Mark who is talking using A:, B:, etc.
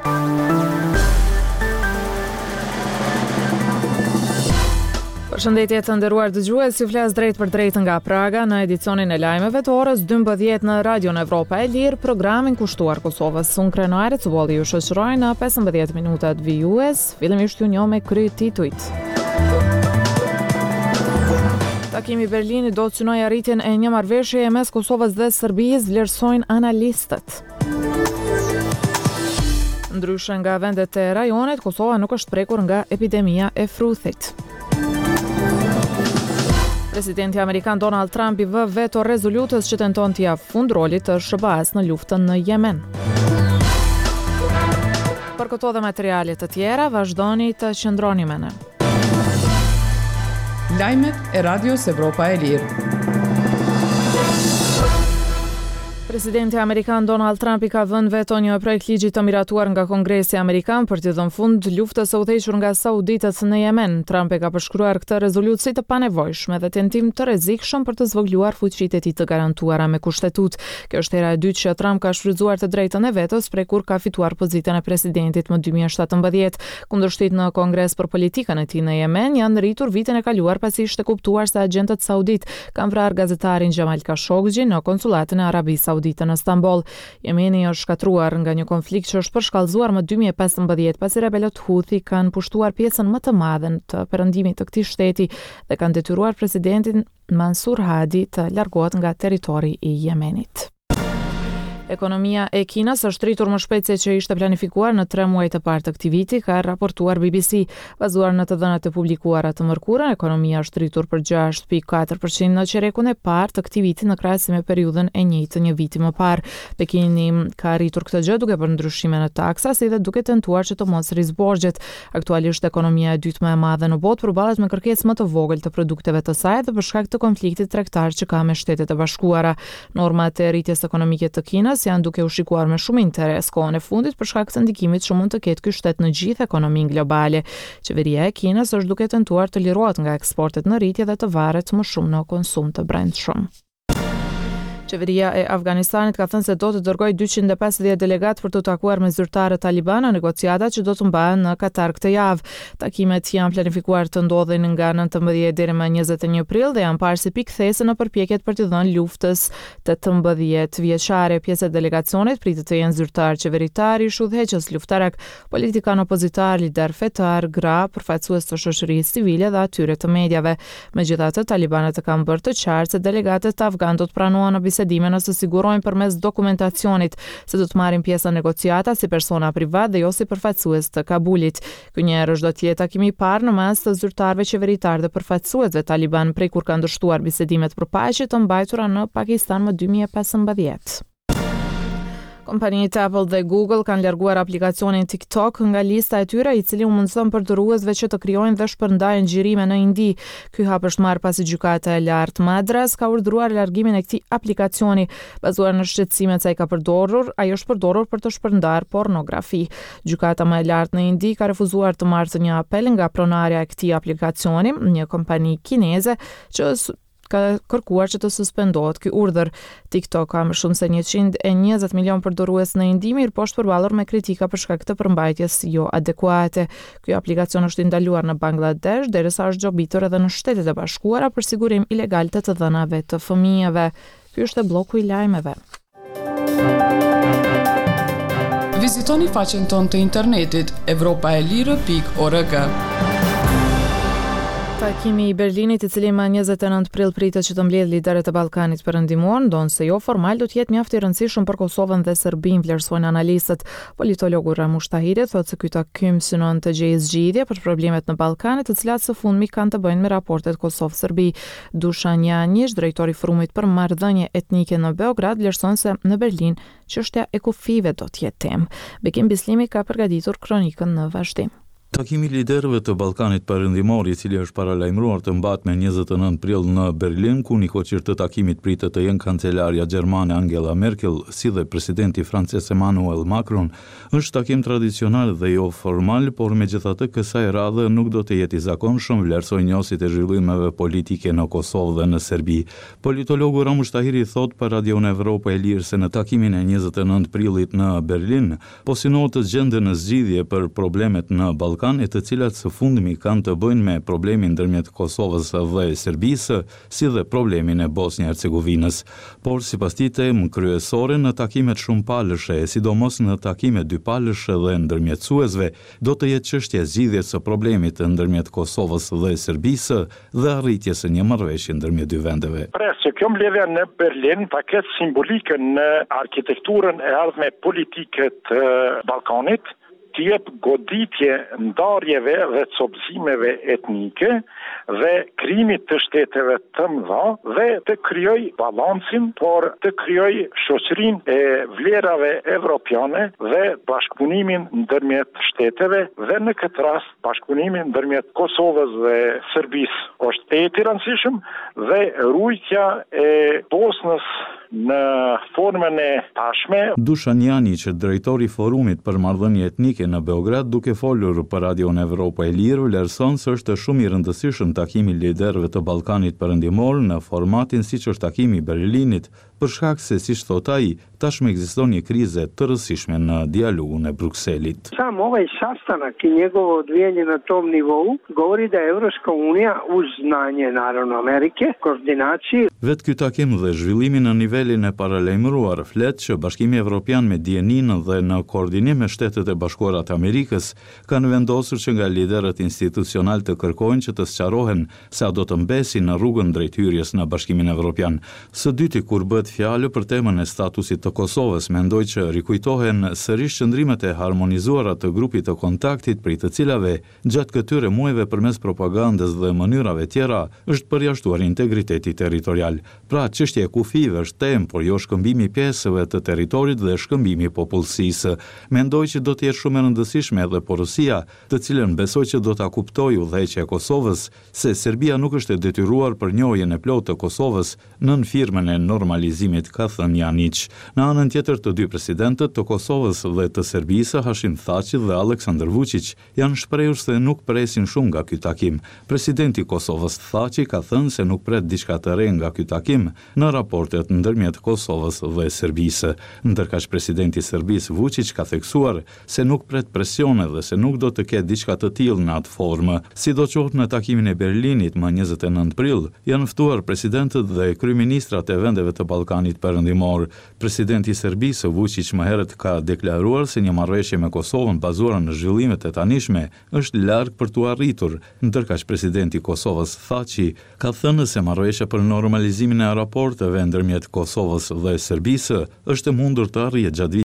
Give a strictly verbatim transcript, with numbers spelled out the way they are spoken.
A: Përshëndetje të nderuar dëgjues, ju flas drejt për drejt nga Praga në edicionin e lajmeve të orës dymbëdhjetë në Radio Evropa e Lirë, programin kushtuar Kosovës. Unë Krenare të bolli ju shoqëroj në pesëmbëdhjetë minutat vijues, fillimisht ju njoh me kry titujt. Takimi i Berlinit do të synojë arritjen e një marrëveshjeje mes Kosovës dhe Serbisë, vlerësojnë analistët. Ndryshe nga vendet e rajonit, Kosova nuk është prekur nga epidemia e fruthit. Presidenti amerikan Donald Trump i vë veto rezolutës që tenton t'i jap fund rolit të S B A-s në luftën në Yemen. Për këto dhe materiale të tjera, vazhdoni të qëndroni me ne.
B: Lajmet e Radios Evropa e Lirë.
A: Presidenti amerikan Donald Trump i ka vënë veto një projekt ligji të miratuar nga Kongresi Amerikan për t'i dhënë fund luftës së udhëhequr nga sauditët në Yemen. Trump e ka përshkruar këtë rezolutë si të panevojshme dhe tentim të rrezikshëm për të zvogëluar fuqitë e tij të garantuara me kushtetut. Kjo është hera e dytë që Trump ka shfrytzuar të drejtën e vetos prej kur ka fituar pozitën e presidentit më dy mijë e shtatëmbëdhjetë. Kundërshtit në Kongres për politikën e tij në Yemen janë rritur vitin e kaluar pasi ishte kuptuar se agentët saudit kanë vrarë gazetarin Jamal Khashoggi në konsullatin e Arabisë Saudite në Istanbul. Jemeni është shkatruar nga një konflikt që është përshkallëzuar më dy mijë e pesëmbëdhjetë pasi rebelët Houthi kanë pushtuar pjesën më të madhe të perëndimit të këtij shteti dhe kanë detyruar presidentin Mansur Hadi të largohet nga territori i Yemenit. Ekonomia e Kinës është rritur më shpejt se që ishte planifikuar në tre muaj të parë të këtij viti, ka raportuar B B C. Bazuar në të dhënat e publikuara të mërkurën, ekonomia është rritur për gjashtë pikë katër përqind në qerekun e parë të këtij viti në krahasim me periudhën e njëjtë një viti më parë. Pekini ka rritur këtë gjë duke bërë ndryshime në taksa, si dhe duke tentuar që të mos rrisë borxhet. Aktualisht ekonomia e dytë më e madhe në botë përballet me kërkesë më të vogël të produkteve të saj dhe për shkak të konfliktit tregtar që ka me Shtetet e Bashkuara. Normat e rritjes ekonomike të Kinës janë duke u shikuar me shumë interes kohën e fundit për shkak të ndikimit që mund të ketë ky shtet në gjithë ekonominë globale. Qeveria e Kinës është duke tentuar të lirohet nga eksportet në rritje dhe të varet më shumë në konsum të brendshëm. Qeveria e Afganistanit ka thënë se do të dërgojë dyqind e pesëdhjetë delegat për të takuar me zyrtarët taliban në negociatat që do të mbahen në Katar këtë javë. Takimet janë planifikuar të ndodhin nga nëntëmbëdhjetë deri më njëzet e një prill dhe janë parë si pikthese në përpjekjet për të dhënë luftës tetëmbëdhjetë vjeçare. Pjesë e delegacionit pritet të jenë zyrtar qeveritar, ish udhëheqës luftarak, politikan opozitar, lider fetar, gra, përfaqësues të shoqërisë civile dhe atyre të mediave. Megjithatë, talibanët e kanë bërë të qartë se delegatët afgan do të pranohen në bisedime nëse sigurojnë përmes dokumentacionit se do të marrin pjesë në negociata si persona privat dhe jo si përfaqësues të Kabulit. Ky një herë do të jetë takimi i parë në mes të zyrtarëve qeveritar dhe përfaqësuesve taliban prej kur kanë ndërtuar bisedimet për paqe të mbajtura në Pakistan më dy mijë e pesëmbëdhjetë. Kompanitë Apple dhe Google kanë larguar aplikacionin TikTok nga lista e tyre, i cili u mundson përdorësve që të krijojnë dhe shpërndajnë xhirime në Indi. Ky hap është marrë pasi gjykata e lartë Madras ka urdhëruar largimin e këtij aplikacioni, bazuar në shqetësimet se ai ka përdorur, ai është përdorur për të shpërndarë pornografi. Gjykata më e lartë në Indi ka refuzuar të marrë një apel nga pronarja e këtij aplikacioni, një kompani kineze që ka kërkuar që të suspendohet ky urdhër. TikTok ka më shumë se njëqind e njëzet milion përdorues në Indi, mirë po është përballur me kritika për shkak të përmbajtjes jo adekuate. Ky aplikacion është ndaluar në Bangladesh, derisa është gjobitur edhe në Shtetet e Bashkuara për sigurim ilegal të të dhënave të fëmijëve. Ky është bloku i lajmeve.
B: Vizitoni faqen tonë të internetit evropa e lirë pikë org.
A: Takimi i Berlinit, i cili më njëzet e nëntë prill pritet që të mbledhë liderët e Ballkanit perëndimor, ndonse jo formal, do të jetë mjaft i rëndësishëm për Kosovën dhe Serbinë, vlerësojnë analistët. Politologu Ramush Tahiri thotë se ky takim synon të gjejë zgjidhje për problemet në Ballkan, të cilat së fundmi kanë të bëjnë me raportet Kosovë-Serbi. Dušan Janjić, drejtori i Forumit për Marrëdhënie Etnike në Beograd, vlerëson se në Berlin çështja e kufive do të jetë temë. Bekim Bislimi ka përgatitur kronikën në vazhdim.
C: Takimi i liderëve të Ballkanit Perëndimor, i cili është paralajmëruar të mbahet me njëzet e nëntë prill në Berlin, ku një koqir të takimit pritet të jenë kancelarja gjermane Angela Merkel, si dhe presidenti francez Emmanuel Macron, është takim tradicional dhe jo formal, por megjithatë kësaj radhe nuk do të jetë i zakonshëm vlerësoj njohësit e zhvillimeve politike në Kosovë dhe në Serbi. Politologu Ramush Tahiri thot për Radio Evropa e Lirë se në takimin e njëzet e nëntë prillit në Berlin, po synohet të gjende në zgjidhje për problemet në Ballkan, e të cilat së fundmi kanë të bëjnë me problemin ndërmjet Kosovës dhe Serbisë, si dhe problemin e Bosnjë-Hercegovinës. Por sipas tij temë kryesore në takimet shumëpalëshe, sidomos në takimet dypalëshe dhe ndërmjetësuesve, do të jetë çështja e zgjidhjes së problemit ndërmjet Kosovës dhe Serbisë dhe arritjes së një marrëveshje ndërmjet dy vendeve.
D: Presë kjo mbledhja në Berlin ta ketë simbolike në arkitekturën e ardhme politike të Ballkanit, të jep goditje ndarjeve dhe copëzimeve etnike dhe krijimit të shteteve të mëdha dhe të krijoj balancin, por të krijoj shoqërinë e vlerave evropiane dhe bashkëpunimin ndërmjet shteteve dhe në këtë rast bashkëpunimin ndërmjet Kosovës dhe Serbisë është e i rëndësishëm dhe rujtja e Bosnës në formën e tashme.
C: Dušan Janić, drejtori i forumit për marrëdhënie etnike në Beograd, duke folur për Radio Evropa e Lirë, vlerëson se është shumë i rëndësishëm takimi i liderëve të Ballkanit Perëndimor në formatin siç është takimi i Berlinit, për shkak se, siç thot ai, tashmë ekziston një krize të rëndësishme në dialogun e Brukselit.
E: Sam ovaj sastanak i njegovo odvijanje na tom nivou govori da Evropska unija uz znanje naravno Amerike, koordinaciji.
C: Vetë ky takim dhe zhvillimi në nivelin e paralajmëruar flet që Bashkimi Evropian me dijenin dhe në koordinim me Shtetet e Bashkuara të Amerikës kanë vendosur që nga liderët institucional të kërkojnë që të sqarohen se a do të mbesin në rrugën drejt hyrjes në Bashkimin Evropian. Së dyti, kur bëhet fjalë për temën e statusit të Kosovës, mendoj që rikujtohen sërish qëndrimet e harmonizuara të grupit të kontaktit, prej të cilave gjatë këtyre muajve përmes propagandës dhe mënyrave tjera është përjashtuar integriteti territorial. Pra, çështja e kufive është temë, por jo shkëmbimi i pjesëve të territorit dhe shkëmbimi i popullsisë. Mendoj që do të jetë shumë e rëndësishme edhe porosia, të cilën besoj që do ta kuptojë udhëheqja e Kosovës, se Serbia nuk është e detyruar për njohjen e plotë të Kosovës nën firmën e normalizimit, ka thënë Janić. Në anën tjetër, të dy presidentët të Kosovës dhe të Serbisë, Hashim Thaçi dhe Aleksandar Vučić, janë shprehur se nuk presin shumë nga ky takim. Presidenti i Kosovës Thaçi ka thënë se nuk pret diçka të re nga ky takim në raportet ndërmjet Kosovës dhe Serbisë. Ndërkaq presidenti i Serbisë Vučić ka theksuar se nuk pret presione dhe se nuk do të ketë diçka të tillë në atë formë. Sidoqoftë në takimin e Berlinit më njëzet e nëntë prill, janë ftuar presidentët dhe kryeministrat e vendeve të Ballkanit Perëndimor. Presidenti i Serbisë Vučić më herët ka deklaruar se një marrëveshje me Kosovën bazuar në zhvillimet e tanishme është larg për t'u arritur, ndërkaq presidenti i Kosovës Thaçi ka thënë se marrëveshja për normalizimin e raporteve ndërmjet Kosovës dhe Serbisë është e mundur të arrijë gjatë